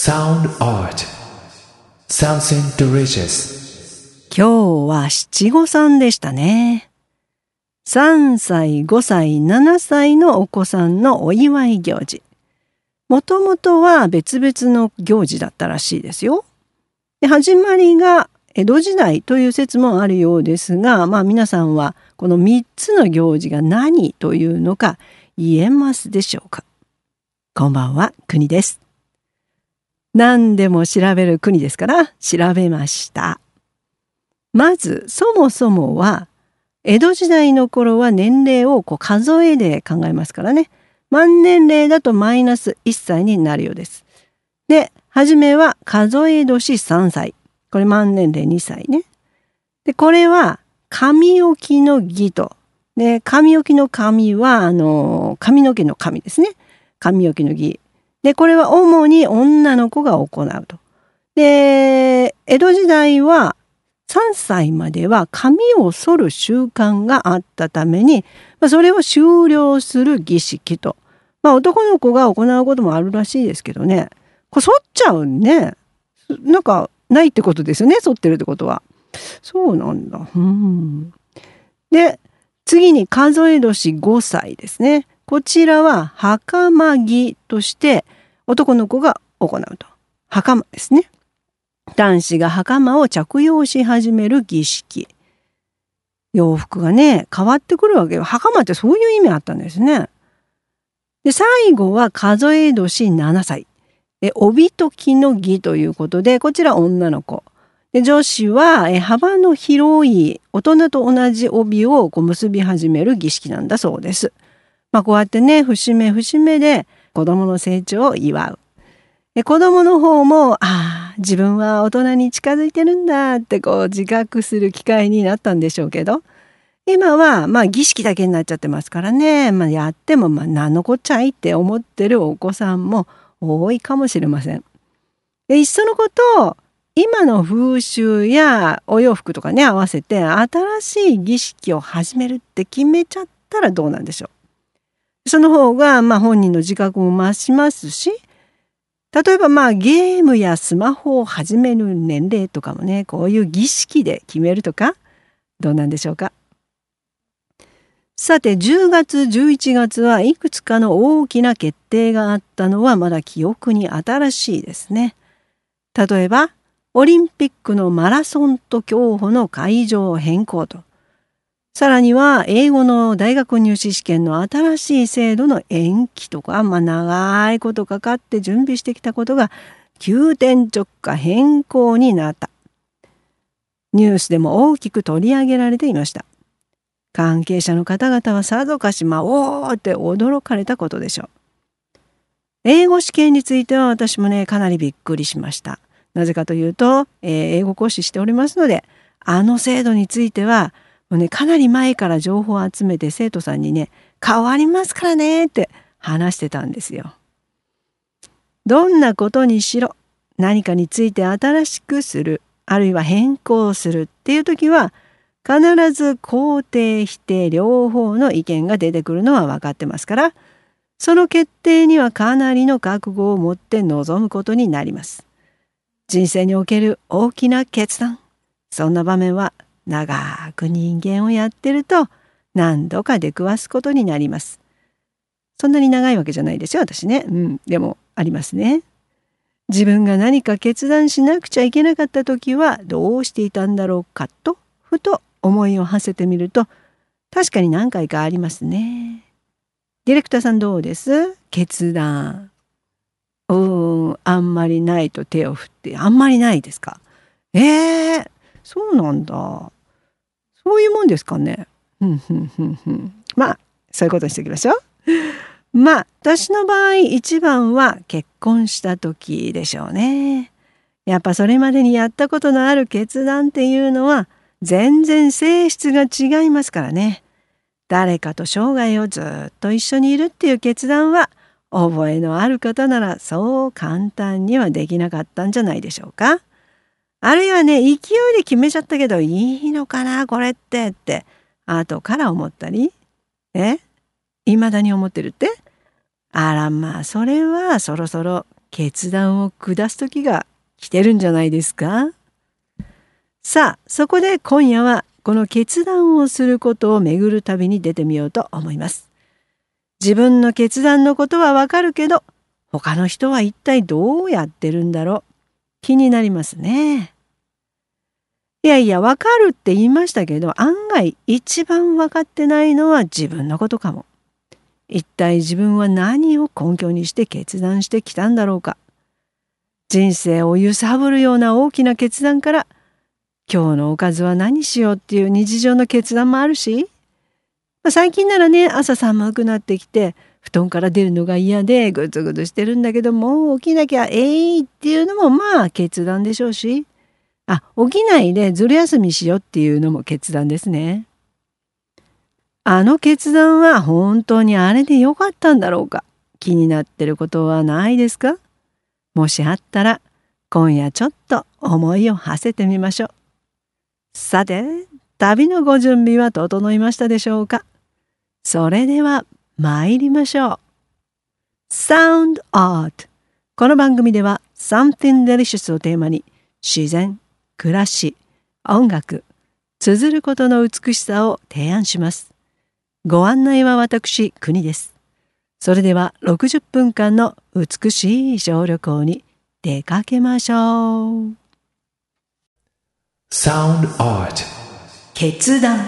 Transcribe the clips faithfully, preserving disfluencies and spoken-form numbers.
Sound Art Something Delicious 今日は七五三でしたね。さんさい、ごさい、ななさいのお子さんのお祝い行事。もともとは別々の行事だったらしいですよ。で、始まりが江戸時代という説もあるようですが、まあ皆さんはこのみっつの行事が何というのか言えますでしょうか。こんばんは、国です。何でも調べる国ですから調べました。まずそもそもは江戸時代の頃は年齢をこう数えで考えますからね。満年齢だとマイナスいっさいになるようです。で、初めは数え年さんさい。これ満年齢にさいね。で、これは髪置きの儀と。で、髪置きの髪はあの髪の毛の髪ですね。髪置きの儀。で、これは主に女の子が行うと。で、江戸時代はさんさいまでは髪を剃る習慣があったために、まあ、それを終了する儀式と。まあ、男の子が行うこともあるらしいですけどね。これ剃っちゃうね。なんかないってことですよね。剃ってるってことは。そうなんだ。うん。で、次に数え年ごさいですね。こちらは袴儀として男の子が行うと。袴ですね。男子が袴を着用し始める儀式。洋服がね、変わってくるわけよ。袴ってそういう意味あったんですね。で、最後は数え年ななさい。で、帯解きの儀ということで、こちら女の子。で、女子はえ幅の広い大人と同じ帯をこう結び始める儀式なんだそうです。まあ、こうやってね、節目節目で子供の成長を祝う。で、子供の方も、ああ、自分は大人に近づいてるんだってこう自覚する機会になったんでしょうけど、今はまあ儀式だけになっちゃってますからね、まあ、やってもまあ何のこっちゃいって思ってるお子さんも多いかもしれません。で、いっそのこと今の風習やお洋服とかね合わせて新しい儀式を始めるって決めちゃったらどうなんでしょう。その方がまあ本人の自覚も増しますし、例えばまあゲームやスマホを始める年齢とかもね、こういう儀式で決めるとかどうなんでしょうか。さて、じゅうがつじゅういちがつはいくつかの大きな決定があったのはまだ記憶に新しいですね。例えばオリンピックのマラソンと競歩の会場変更と、さらには英語の大学入試試験の新しい制度の延期とか、まあ、長いことかかって準備してきたことが急転直下変更になった。ニュースでも大きく取り上げられていました。関係者の方々はさぞかし、まあ、おーって驚かれたことでしょう。英語試験については私もね、かなりびっくりしました。なぜかというと、えー英語講師しておりますので、あの制度については、もうね、かなり前から情報を集めて生徒さんにね、変わりますからねって話してたんですよ。どんなことにしろ、何かについて新しくする、あるいは変更するっていう時は、必ず肯定否定両方の意見が出てくるのは分かってますから、その決定にはかなりの覚悟を持って臨むことになります。人生における大きな決断、そんな場面は長く人間をやってると何度か出くわすことになります。そんなに長いわけじゃないですよ、私ね。うん、でもありますね。自分が何か決断しなくちゃいけなかった時はどうしていたんだろうかと、ふと思いを馳せてみると、確かに何回かありますね。ディレクターさんどうです？決断。うーん、あんまりないと手を振って、あんまりないですか？えー、そうなんだ。そういうもんですかね。ふんふんふんふん。まあ、そういうことにしておきましょう。まあ、私の場合、一番は結婚した時でしょうね。やっぱそれまでにやったことのある決断っていうのは、全然性質が違いますからね。誰かと生涯をずっと一緒にいるっていう決断は、覚えのある方ならそう簡単にはできなかったんじゃないでしょうか。あるいはね、勢いで決めちゃったけどいいのかなこれってって後から思ったり、え未だに思ってるって、あらまあそれはそろそろ決断を下す時が来てるんじゃないですか。さあ、そこで今夜はこの決断をすることを巡る旅に出てみようと思います。自分の決断のことはわかるけど、他の人は一体どうやってるんだろう。気になりますね。いやいや、わかるって言いましたけど、案外一番わかってないのは自分のことかも。一体自分は何を根拠にして決断してきたんだろうか。人生を揺さぶるような大きな決断から、今日のおかずは何しようっていう日常の決断もあるし、まあ、最近ならね、朝寒くなってきて、布団から出るのが嫌でぐずぐずしてるんだけど、もう起きなきゃえいっていうのもまあ決断でしょうし、あ、起きないでずる休みしようっていうのも決断ですね。あの決断は本当にあれでよかったんだろうか。気になってることはないですか？もしあったら、今夜ちょっと思いを馳せてみましょう。さて、旅のご準備は整いましたでしょうか？それでは参りましょう。Sound Art。この番組では Something Delicious をテーマに自然、暮らし、音楽、綴ることの美しさを提案します。ご案内は私、国です。それではろくじゅっぷんかんの美しい小旅行に出かけましょう。 Sound Art。 決断。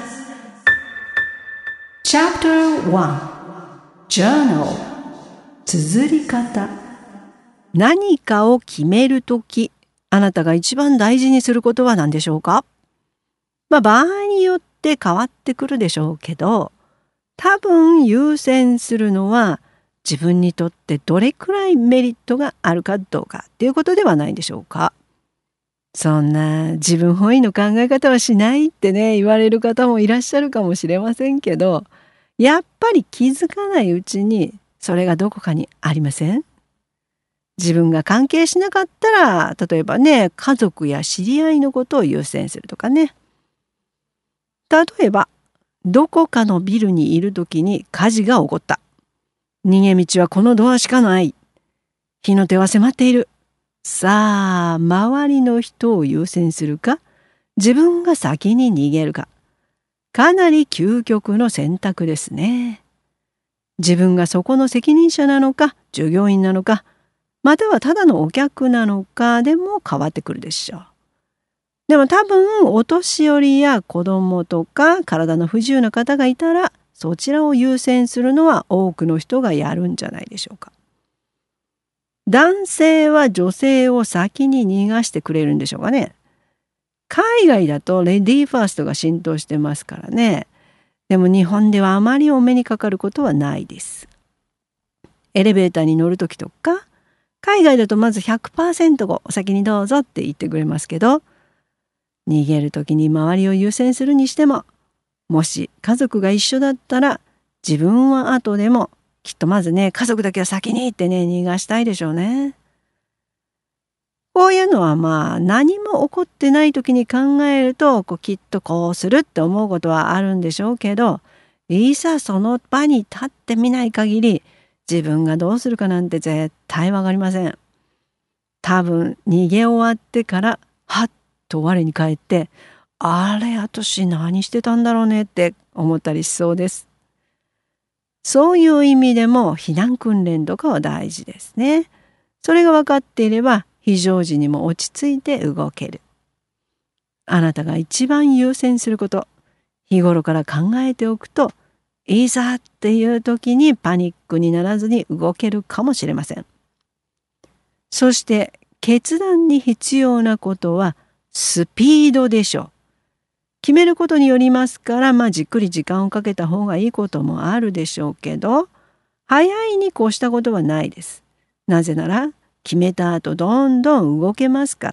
チャプターワン。Journal。綴り方。何かを決めるとき、あなたが一番大事にすることは何でしょうか？まあ、場合によって変わってくるでしょうけど、多分優先するのは自分にとってどれくらいメリットがあるかどうかっていうことではないでしょうか。そんな自分本位の考え方はしないってね、言われる方もいらっしゃるかもしれませんけど、やっぱり気づかないうちにそれがどこかにありません？自分が関係しなかったら、例えばね、家族や知り合いのことを優先するとかね。例えば、どこかのビルにいるときに火事が起こった。逃げ道はこのドアしかない。火の手は迫っている。さあ、周りの人を優先するか、自分が先に逃げるか。かなり究極の選択ですね。自分がそこの責任者なのか、従業員なのか、またはただのお客なのかでも変わってくるでしょう。でも多分お年寄りや子供とか体の不自由な方がいたら、そちらを優先するのは多くの人がやるんじゃないでしょうか。男性は女性を先に逃がしてくれるんでしょうかね。海外だとレディーファーストが浸透してますからね。でも日本ではあまりお目にかかることはないです。エレベーターに乗るときとか、海外だとまず ひゃくパーセント ごお先にどうぞって言ってくれますけど、逃げるときに周りを優先するにしても、もし家族が一緒だったら自分は後でもきっとまずね、家族だけは先にってね、逃がしたいでしょうね。こういうのはまあ何も起こってない時に考えるとこうきっとこうするって思うことはあるんでしょうけど、いざその場に立ってみない限り自分がどうするかなんて絶対わかりません。多分逃げ終わってからはっと我に返って、あれ私何してたんだろうねって思ったりしそうです。そういう意味でも避難訓練とかは大事ですね。それが分かっていれば非常時にも落ち着いて動ける。あなたが一番優先すること、日頃から考えておくと、いざっていう時にパニックにならずに動けるかもしれません。そして決断に必要なことはスピードでしょう。決めることによりますから、まあじっくり時間をかけた方がいいこともあるでしょうけど、早いに越したことはないです。なぜなら、決めた後どんどん動けますから。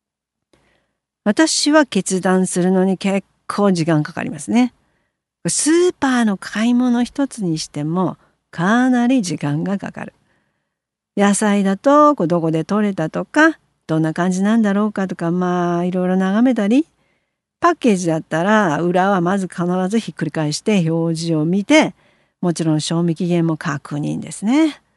私は決断するのに結構時間かかりますね。スーパーの買い物一つにしてもかなり時間がかかる。野菜だとどこで採れたとか、どんな感じなんだろうかとか、まあいろいろ眺めたり、パッケージだったら裏はまず必ずひっくり返して表示を見て、もちろん賞味期限も確認ですね。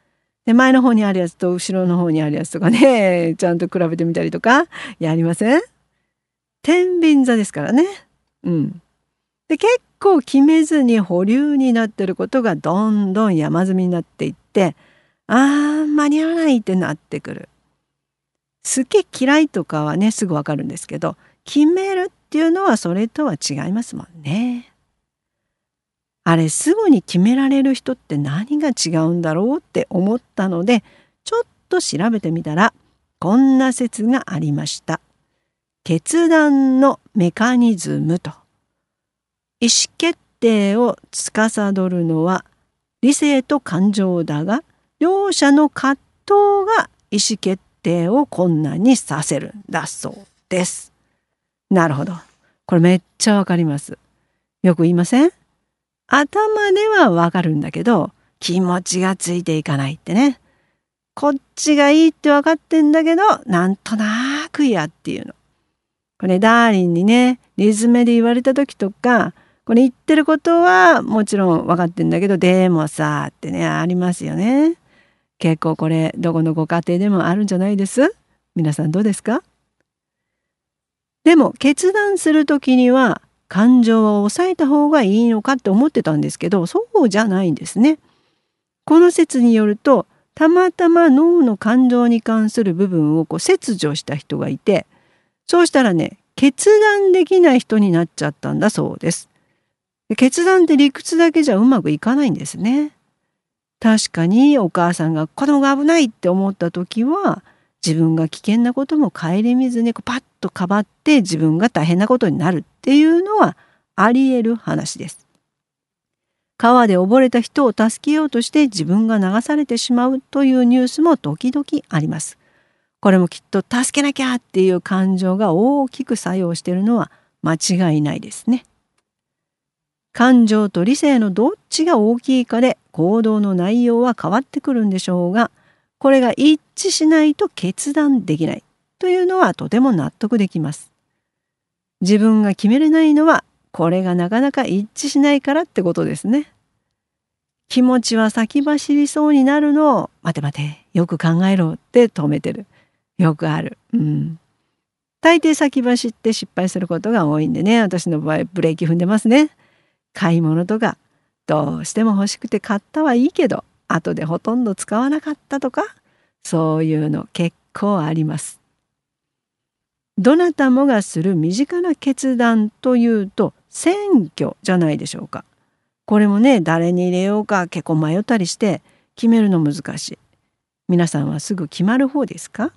で、前の方にあるやつと後ろの方にあるやつとかね、ちゃんと比べてみたりとかやりません？天秤座ですからね。うん。で、結構決めずに保留になってることがどんどん山積みになっていって、あー間に合わないってなってくる。好き嫌いとかはね、すぐわかるんですけど、決めるっていうのはそれとは違いますもんね。あれ、すぐに決められる人って何が違うんだろうって思ったので、ちょっと調べてみたら、こんな説がありました。決断のメカニズムと。意思決定を司るのは理性と感情だが、両者の葛藤が意思決定を困難にさせるんだそうです。なるほど。これめっちゃわかります。よく言いません？頭ではわかるんだけど、気持ちがついていかないってね。こっちがいいってわかってんだけど、なんとなく嫌っていうの。これダーリンにね、リズムで言われた時とか、これ言ってることはもちろん分かってんだけど、でもさってね、ありますよね。結構これどこのご家庭でもあるんじゃないです？皆さんどうですか？でも決断する時には感情を抑えた方がいいのかって思ってたんですけど、そうじゃないんですね。この説によると、たまたま脳の感情に関する部分をこう切除した人がいて、そうしたらね、決断できない人になっちゃったんだそうです。決断って理屈だけじゃうまくいかないんですね。確かにお母さんが子供が危ないって思った時は、自分が危険なことも顧みずにこうパッとかばって自分が大変なことになるっていうのはあり得る話です。川で溺れた人を助けようとして自分が流されてしまうというニュースも時々あります。これもきっと助けなきゃっていう感情が大きく作用しているのは間違いないですね。感情と理性のどっちが大きいかで行動の内容は変わってくるんでしょうが、これが一致しないと決断できないというのはとても納得できます。自分が決めれないのはこれがなかなか一致しないからってことですね。気持ちは先走りそうになるのを待て待てよく考えろって止めてる。よくある。うん。大抵先走って失敗することが多いんでね、私の場合ブレーキ踏んでますね。買い物とかどうしても欲しくて買ったはいいけど後でほとんど使わなかったとか、そういうの結構あります。どなたもがする身近な決断というと選挙じゃないでしょうか。これもね、誰に入れようか結構迷ったりして決めるの難しい。皆さんはすぐ決まる方ですか？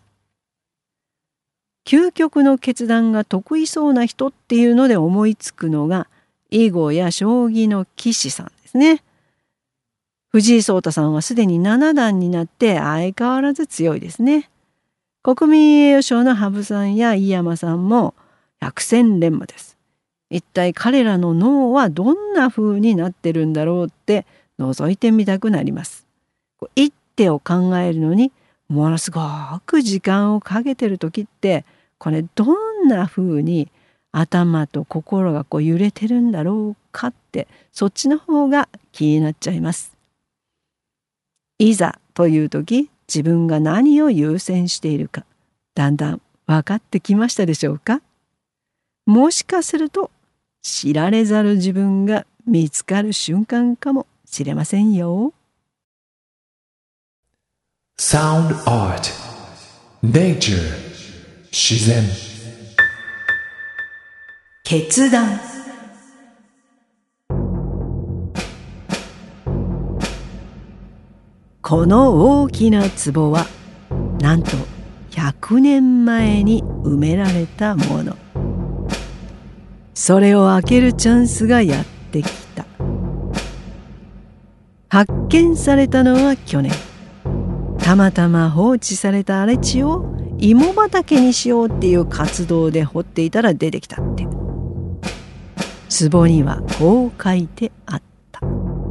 究極の決断が得意そうな人っていうので思いつくのが囲碁や将棋の棋士さんですね。藤井聡太さんはすでに七段になって相変わらず強いですね。国民栄誉賞の羽生さんや井山さんも百戦錬磨です。一体彼らの脳はどんな風になってるんだろうって覗いてみたくなります。一手を考えるのにものすごく時間をかけてる時って、これどんな風に頭と心がこう揺れてるんだろうかって、そっちの方が気になっちゃいます。いざという時、自分が何を優先しているか、だんだん分かってきましたでしょうか？もしかすると知られざる自分が見つかる瞬間かもしれませんよ。 Sound Art Nature 自然決断。この大きな壺はなんとひゃくねんまえに埋められたもの。それを開けるチャンスがやってきた。発見されたのは去年。たまたま放置された荒れ地を芋畑にしようっていう活動で掘っていたら出てきたって。壺にはこう書いてあった。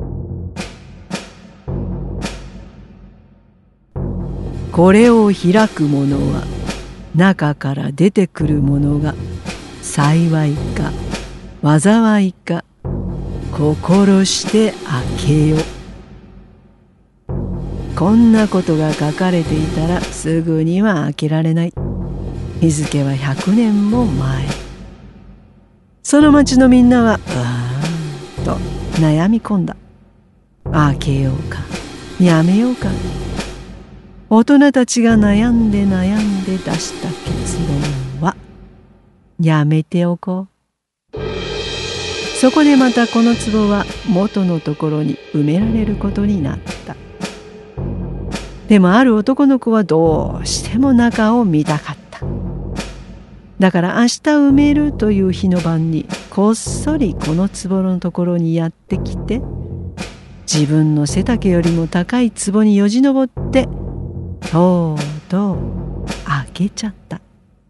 これを開く者は中から出てくるものが幸いか災いか心して開けよ。 こんなことが書かれていたらすぐには開けられない。日付はひゃくねんも前。その町のみんなはうわーっと悩み込んだ。開けようかやめようか。大人たちが悩んで悩んで出した結論はやめておこう。そこでまたこの壺は元のところに埋められることになった。でもある男の子はどうしても中を見たかった。だから明日埋めるという日の晩にこっそりこの壺のところにやってきて、自分の背丈よりも高い壺によじ登ってとうとう開けちゃった。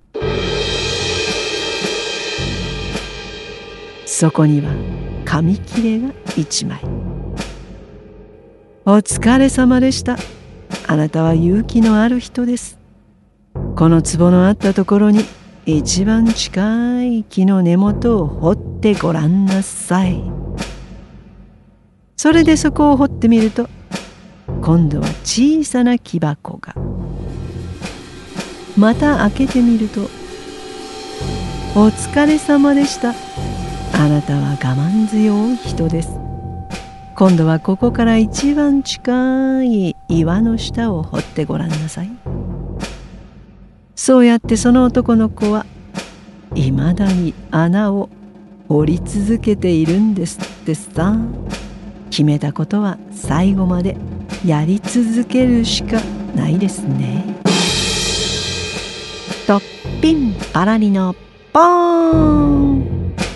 そこには紙切れが一枚。お疲れ様でした。あなたは勇気のある人です。この壺のあったところに一番近い木の根元を掘ってごらんなさい。それでそこを掘ってみると、今度は小さな木箱が。また開けてみると、お疲れ様でした。あなたは我慢強い人です。今度はここから一番近い岩の下を掘ってごらんなさい。そうやってその男の子はいまだに穴を掘り続けているんですってさ。決めたことは最後までやり続けるしかないですね。とっぴんパラリのポーン。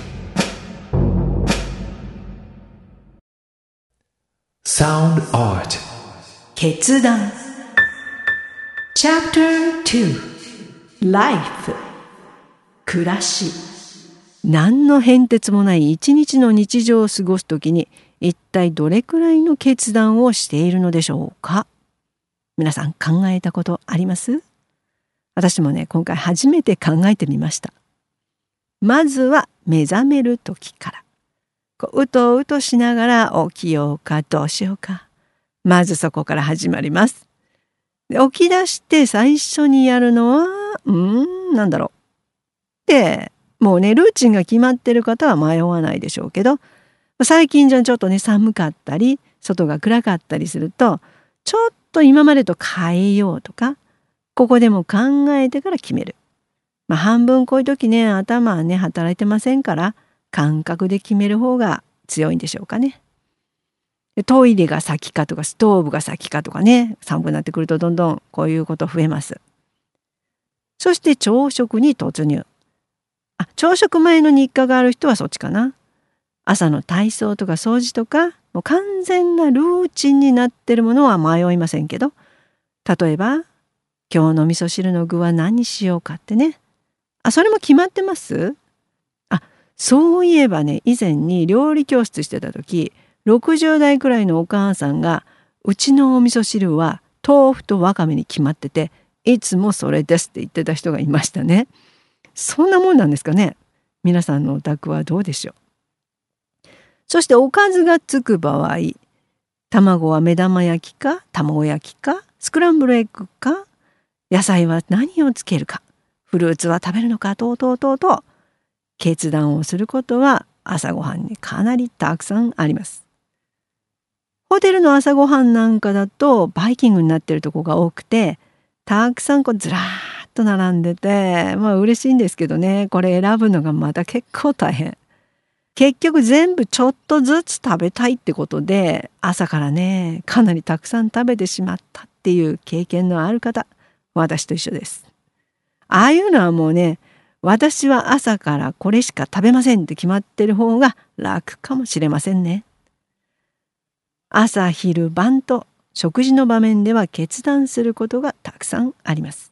Sound Art 決断 チャプターツー Life 暮らし。何の変哲もない一日の日常を過ごすときに一体どれくらいの決断をしているのでしょうか。皆さん考えたことあります？私もね、今回初めて考えてみました。まずは目覚める時から。こう、うとうとしながら起きようかどうしようか。まずそこから始まります。で、起き出して最初にやるのは、うーん、なんだろう。で、もうね、ルーチンが決まってる方は迷わないでしょうけど、最近じゃちょっとね、寒かったり、外が暗かったりすると、ちょっと今までと変えようとか、ここでも考えてから決める。まあ、半分こういう時ね、頭はね、働いてませんから、感覚で決める方が強いんでしょうかね。で、トイレが先かとか、ストーブが先かとかね、寒くなってくるとどんどんこういうこと増えます。そして朝食に突入。あ、朝食前の日課がある人はそっちかな。朝の体操とか掃除とか、もう完全なルーチンになってるものは迷いませんけど、例えば、今日の味噌汁の具は何にしようかってね。あ、それも決まってます？あ、そういえばね、以前に料理教室してた時、ろくじゅう代くらいのお母さんが、うちのお味噌汁は豆腐とわかめに決まってて、いつもそれですって言ってた人がいましたね。そんなもんなんですかね。皆さんのお宅はどうでしょう。そしておかずがつく場合、卵は目玉焼きか卵焼きかスクランブルエッグか、野菜は何をつけるか、フルーツは食べるのか、とうとうとうと決断をすることは朝ごはんにかなりたくさんあります。ホテルの朝ごはんなんかだとバイキングになってるとこが多くて、たくさんこうずらーっと並んでて、まあ嬉しいんですけどね、これ選ぶのがまた結構大変。結局全部ちょっとずつ食べたいってことで、朝からね、かなりたくさん食べてしまったっていう経験のある方、私と一緒です。ああいうのはもうね、私は朝からこれしか食べませんって決まってる方が楽かもしれませんね。朝昼晩と食事の場面では決断することがたくさんあります。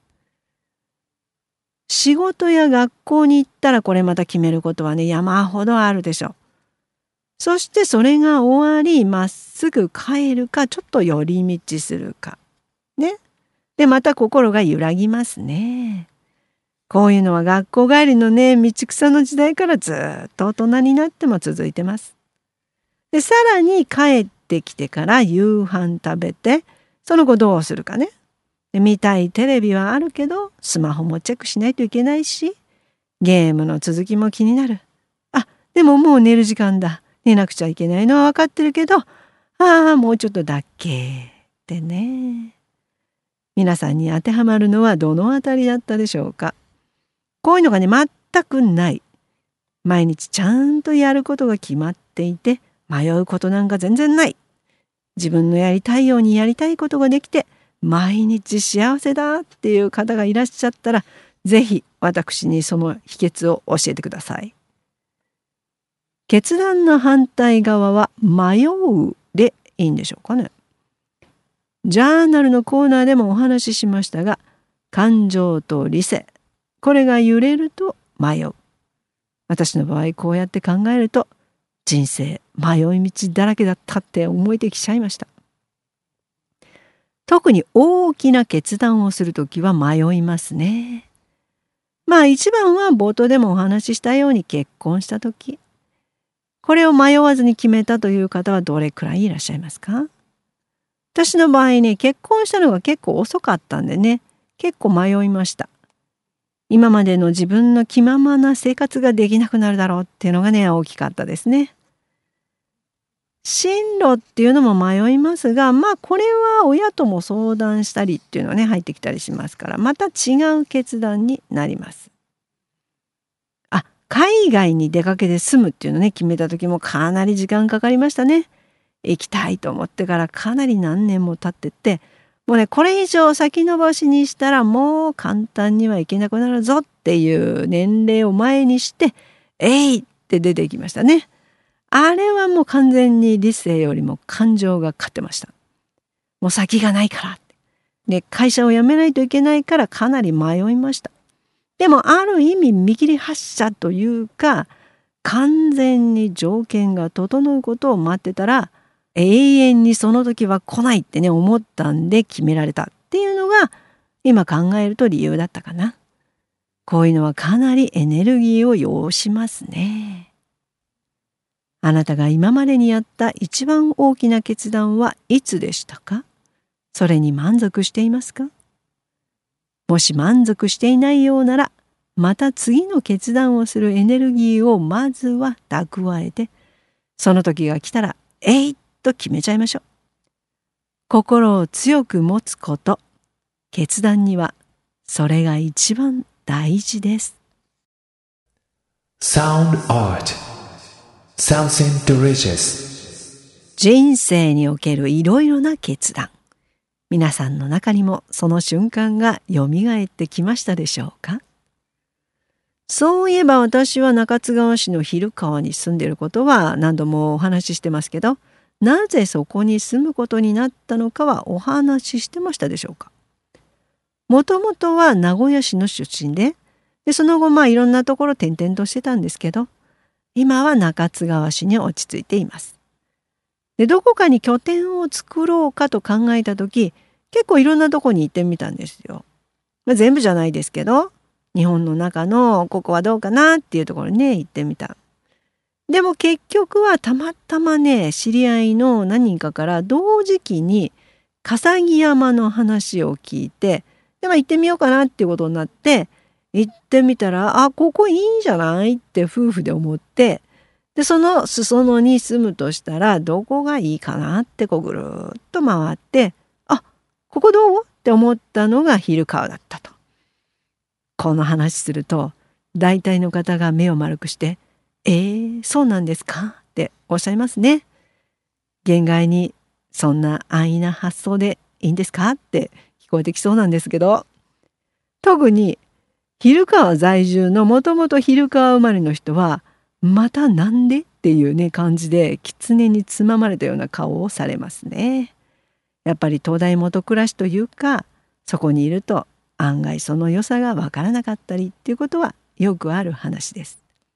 仕事や学校に行ったらこれまた決めることはね、山ほどあるでしょう。そしてそれが終わり、まっすぐ帰るか、ちょっと寄り道するか。ね。で、また心が揺らぎますね。こういうのは学校帰りのね、道草の時代からずっと大人になっても続いてます。で、さらに帰ってきてから夕飯食べて、 その後どうするかね。で見たいテレビはあるけど、スマホもチェックしないといけないし、ゲームの続きも気になる。あ、でももう寝る時間だ。寝なくちゃいけないのは分かってるけど、ああ、もうちょっとだっけってね。皆さんに当てはまるのはどのあたりだったでしょうか。こういうのがね、全くない。毎日ちゃんとやることが決まっていて、迷うことなんか全然ない。自分のやりたいようにやりたいことができて、毎日幸せだっていう方がいらっしゃったら、ぜひ私にその秘訣を教えてください。決断の反対側は迷うでいいんでしょうかね。ジャーナルのコーナーでもお話ししましたが、感情と理性、これが揺れると迷う。私の場合こうやって考えると、人生迷い道だらけだったって思えてきちゃいました。特に大きな決断をするときは迷いますね。まあ一番は冒頭でもお話ししたように結婚したとき。これを迷わずに決めたという方はどれくらいいらっしゃいますか？私の場合ね、結婚したのが結構遅かったんでね、結構迷いました。今までの自分の気ままな生活ができなくなるだろうっていうのがね、大きかったですね。進路っていうのも迷いますが、まあこれは親とも相談したりっていうのはね、入ってきたりしますから、また違う決断になります。あ、海外に出かけて住むっていうのね、決めた時もかなり時間かかりましたね。行きたいと思ってからかなり何年も経ってって、もうね、これ以上先延ばしにしたらもう簡単には行けなくなるぞっていう年齢を前にして、えいって出ていきましたね。あれはもう完全に理性よりも感情が勝ってました。もう先がないから。で、会社を辞めないといけないからかなり迷いました。でもある意味見切り発車というか、完全に条件が整うことを待ってたら、永遠にその時は来ないってね、思ったんで決められたっていうのが、今考えると理由だったかな。こういうのはかなりエネルギーを要しますね。あなたが今までにやった一番大きな決断はいつでしたか？それに満足していますか？もし満足していないようなら、また次の決断をするエネルギーをまずは蓄えて、その時が来たら、えいっと決めちゃいましょう。心を強く持つこと、決断にはそれが一番大事です。 Sound Art。Something delicious。 人生におけるいろいろな決断。皆さんの中にもその瞬間がよみがえってきましたでしょうか？そういえば私は中津川市の昼川に住んでいることは何度もお話ししてますけど、なぜそこに住むことになったのかはお話ししてましたでしょうか？もともとは名古屋市の出身で、でその後まあいろんなところ転々としてたんですけど、今は中津川市に落ち着いています。でどこかに拠点を作ろうかと考えた時、結構いろんなとこに行ってみたんですよ。まあ、全部じゃないですけど、日本の中のここはどうかなっていうところにね行ってみた。でも結局はたまたまね、知り合いの何人かから同時期に笠木山の話を聞いて、でも行ってみようかなっていうことになって、行ってみたら、あ、ここいいんじゃないって夫婦で思って、でその裾野に住むとしたらどこがいいかなってこうぐるーっと回って、あ、ここどうって思ったのが昼川だったと。この話すると大体の方が目を丸くして「えー、そうなんですか?」っておっしゃいますね。限界にそんな安易な発想でいいんですかって聞こえてきそうなんですけど、特に昼川在住のもともと昼川生まれの人はまたなんでっていうね感じで狐につままれたような顔をされますね。やっぱり東大元暮らしというか、そこにいると案外その良さがわからなかったりっていうことはよくある話です。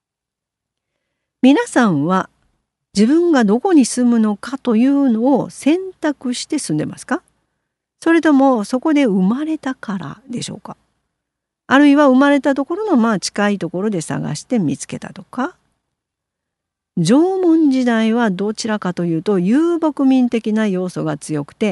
皆さんは自分がどこに住むのかというのを選択して住んでますか？それともそこで生まれたからでしょうか？あるいは生まれたところのまあ近いところで探して見つけたとか？縄文時代はどちらかというと遊牧民的な要素が強くて、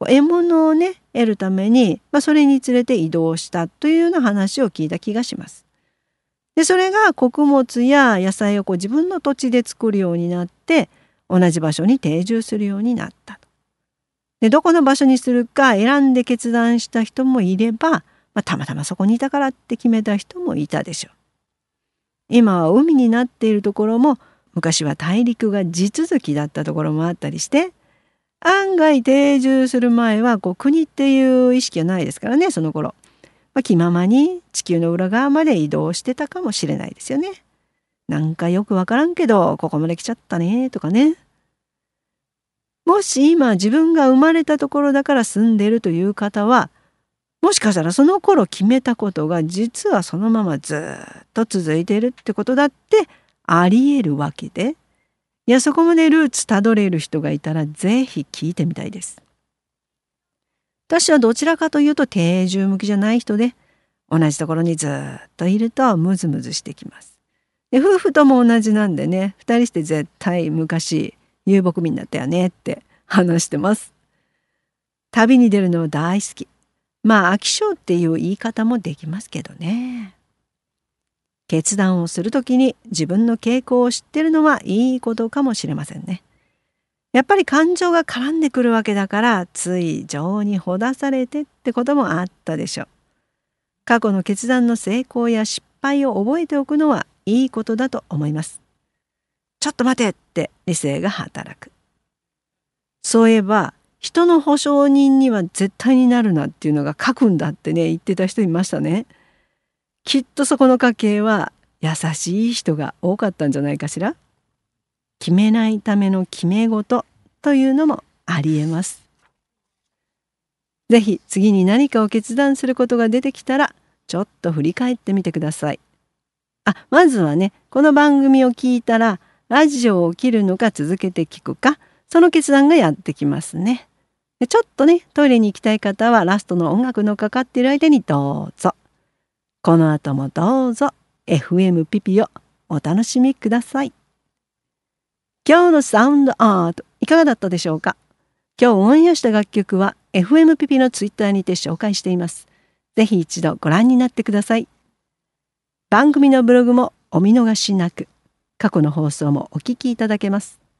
こう獲物をね得るために、まあ、それにつれて移動したというような話を聞いた気がします。でそれが穀物や野菜をこう自分の土地で作るようになって同じ場所に定住するようになったと。でどこの場所にするか選んで決断した人もいれば、まあ、たまたまそこにいたからって決めた人もいたでしょう。今は海になっているところも昔は大陸が地続きだったところもあったりして、案外定住する前はこう国っていう意識はないですからね、その頃。まあ、気ままに地球の裏側まで移動してたかもしれないですよね。なんかよくわからんけどここまで来ちゃったねとかね。もし今自分が生まれたところだから住んでいるという方は、もしかしたらその頃決めたことが実はそのままずっと続いているってことだってあり得るわけで、いやそこまでルーツたどれる人がいたらぜひ聞いてみたいです。私はどちらかというと定住向きじゃない人で、同じところにずっといるとムズムズしてきます。で夫婦とも同じなんでね、二人して絶対昔遊牧民だったよねって話してます。旅に出るの大好き。まあ飽き性っていう言い方もできますけどね。決断をするときに自分の傾向を知ってるのはいいことかもしれませんね。やっぱり感情が絡んでくるわけだから、つい情にほだされてってこともあったでしょう。過去の決断の成功や失敗を覚えておくのはいいことだと思います。ちょっと待てって理性が働く。そういえば人の保証人には絶対になるなっていうのが書くんだってね言ってた人いましたね。きっとそこの家系は優しい人が多かったんじゃないかしら。決めないための決め事というのもありえます。ぜひ次に何かを決断することが出てきたらちょっと振り返ってみてください。あ、まずはね、この番組を聞いたらラジオを切るのか続けて聞くか、その決断がやってきますね。でちょっとねトイレに行きたい方はラストの音楽のかかっている間にどうぞ。この後もどうぞ エフエム ピピをお楽しみください。今日のサウンドアートいかがだったでしょうか。今日オンエアした楽曲は エフエム ピピのツイッターにて紹介しています。ぜひ一度ご覧になってください。番組のブログもお見逃しなく、過去の放送もお聞きいただけます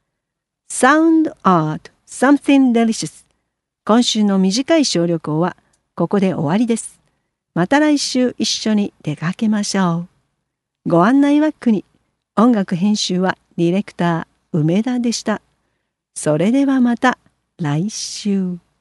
。Sound Art Something Delicious。今週の短い小旅行はここで終わりです。また来週一緒に出かけましょう。ご案内は国、音楽編集はディレクター梅田でした。それではまた来週。